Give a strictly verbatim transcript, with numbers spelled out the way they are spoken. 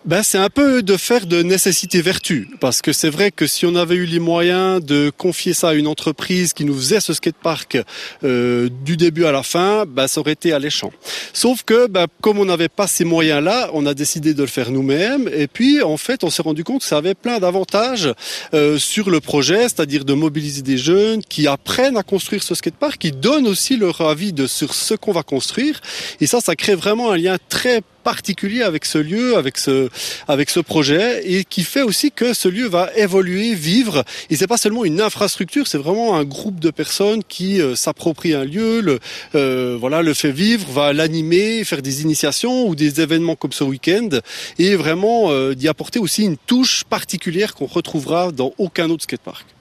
Ben, c'est un peu de faire de nécessité vertu, parce que c'est vrai que si on avait eu les moyens de confier ça à une entreprise qui nous faisait ce skatepark euh, du début à la fin, ben, ça aurait été alléchant. Sauf que ben, comme on n'avait pas ces moyens-là, on a décidé de le faire nous-mêmes, et puis en fait on s'est rendu compte que ça avait plein d'avantages euh, sur le projet, c'est-à-dire de mobiliser des jeunes qui apprennent à construire ce skatepark, qui donnent aussi leur avis de, sur ce qu'on va construire, et ça, ça crée vraiment un lien très particulier avec ce lieu, avec ce, avec ce projet, et qui fait aussi que ce lieu va évoluer, vivre. Et c'est pas seulement une infrastructure, c'est vraiment un groupe de personnes qui euh, s'approprient un lieu, le, euh, voilà, le fait vivre, va l'animer, faire des initiations ou des événements comme ce week-end, et vraiment euh, d'y apporter aussi une touche particulière qu'on retrouvera dans aucun autre skatepark.